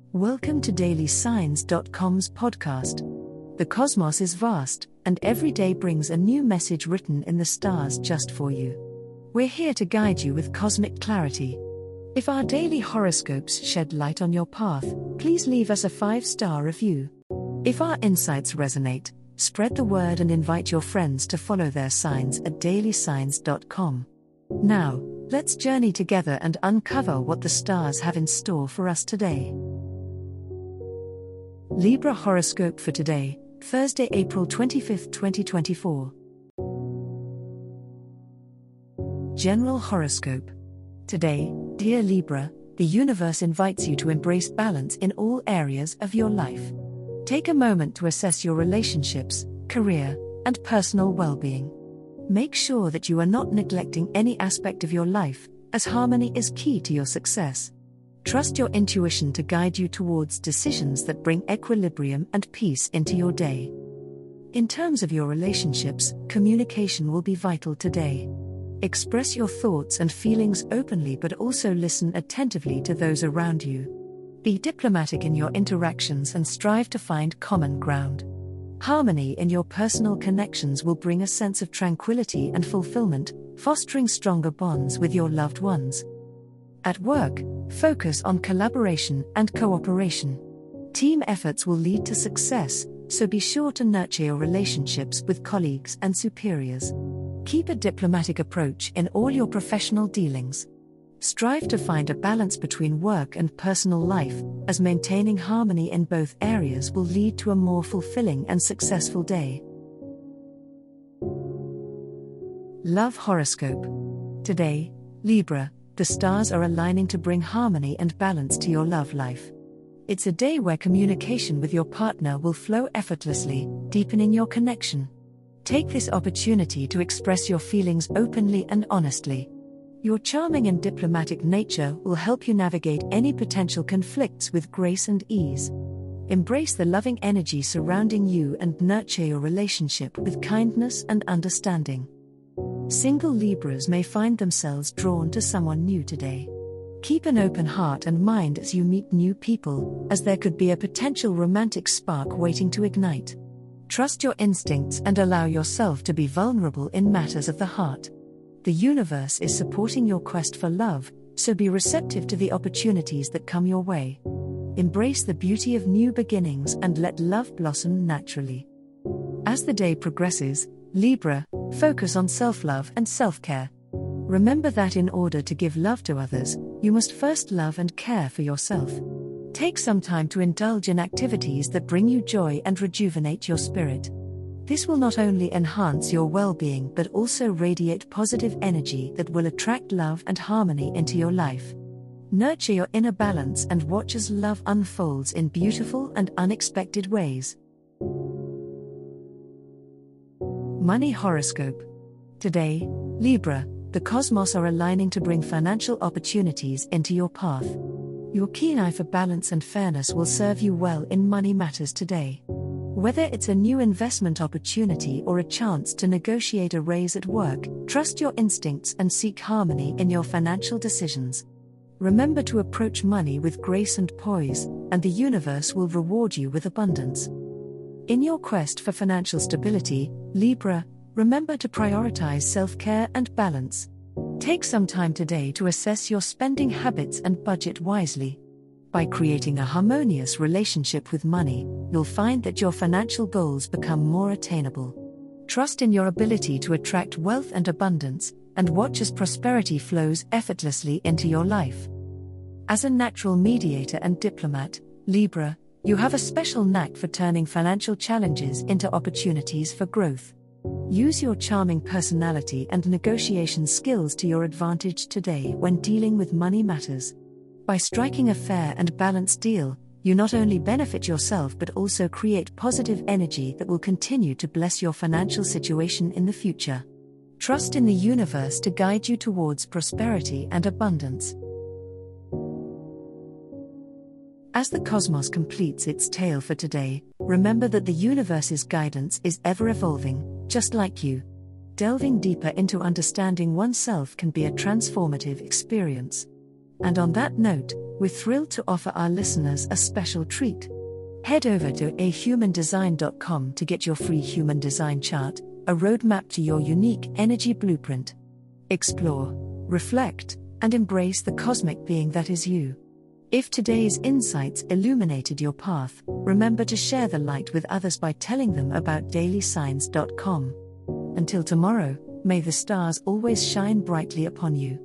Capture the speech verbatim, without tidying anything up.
Welcome to daily signs dot com's podcast. The cosmos is vast, and every day brings a new message written in the stars just for you. We're here to guide you with cosmic clarity. If our daily horoscopes shed light on your path, please leave us a five-star review. If our insights resonate, spread the word and invite your friends to follow their signs at daily signs dot com. Now, let's journey together and uncover what the stars have in store for us today. Libra horoscope for today, Thursday, April twenty-fifth, twenty twenty-four. General horoscope. Today, dear Libra, the universe invites you to embrace balance in all areas of your life. Take a moment to assess your relationships, career, and personal well-being. Make sure that you are not neglecting any aspect of your life, as harmony is key to your success. Trust your intuition to guide you towards decisions that bring equilibrium and peace into your day. In terms of your relationships, communication will be vital today. Express your thoughts and feelings openly, but also listen attentively to those around you. Be diplomatic in your interactions and strive to find common ground. Harmony in your personal connections will bring a sense of tranquility and fulfillment, fostering stronger bonds with your loved ones. At work, focus on collaboration and cooperation. Team efforts will lead to success, so be sure to nurture your relationships with colleagues and superiors. Keep a diplomatic approach in all your professional dealings. Strive to find a balance between work and personal life, as maintaining harmony in both areas will lead to a more fulfilling and successful day. Love horoscope. Today, Libra, the stars are aligning to bring harmony and balance to your love life. It's a day where communication with your partner will flow effortlessly, deepening your connection. Take this opportunity to express your feelings openly and honestly. Your charming and diplomatic nature will help you navigate any potential conflicts with grace and ease. Embrace the loving energy surrounding you and nurture your relationship with kindness and understanding. Single Libras may find themselves drawn to someone new today. Keep an open heart and mind as you meet new people, as there could be a potential romantic spark waiting to ignite. Trust your instincts and allow yourself to be vulnerable in matters of the heart. The universe is supporting your quest for love, so be receptive to the opportunities that come your way. Embrace the beauty of new beginnings and let love blossom naturally. As the day progresses, Libra, focus on self-love and self-care. Remember that in order to give love to others, you must first love and care for yourself. Take some time to indulge in activities that bring you joy and rejuvenate your spirit. This will not only enhance your well-being but also radiate positive energy that will attract love and harmony into your life. Nurture your inner balance and watch as love unfolds in beautiful and unexpected ways. Money horoscope. Today, Libra, the cosmos are aligning to bring financial opportunities into your path. Your keen eye for balance and fairness will serve you well in money matters today. Whether it's a new investment opportunity or a chance to negotiate a raise at work, trust your instincts and seek harmony in your financial decisions. Remember to approach money with grace and poise, and the universe will reward you with abundance. In your quest for financial stability, Libra, remember to prioritize self-care and balance. Take some time today to assess your spending habits and budget wisely. By creating a harmonious relationship with money, you'll find that your financial goals become more attainable. Trust in your ability to attract wealth and abundance, and watch as prosperity flows effortlessly into your life. As a natural mediator and diplomat, Libra, you have a special knack for turning financial challenges into opportunities for growth. Use your charming personality and negotiation skills to your advantage today when dealing with money matters. By striking a fair and balanced deal, you not only benefit yourself but also create positive energy that will continue to bless your financial situation in the future. Trust in the universe to guide you towards prosperity and abundance. As the cosmos completes its tale for today, remember that the universe's guidance is ever evolving, just like you. Delving deeper into understanding oneself can be a transformative experience. And on that note, we're thrilled to offer our listeners a special treat. Head over to a human design dot com to get your free human design chart, a roadmap to your unique energy blueprint. Explore, reflect, and embrace the cosmic being that is you. If today's insights illuminated your path, remember to share the light with others by telling them about daily signs dot com. Until tomorrow, may the stars always shine brightly upon you.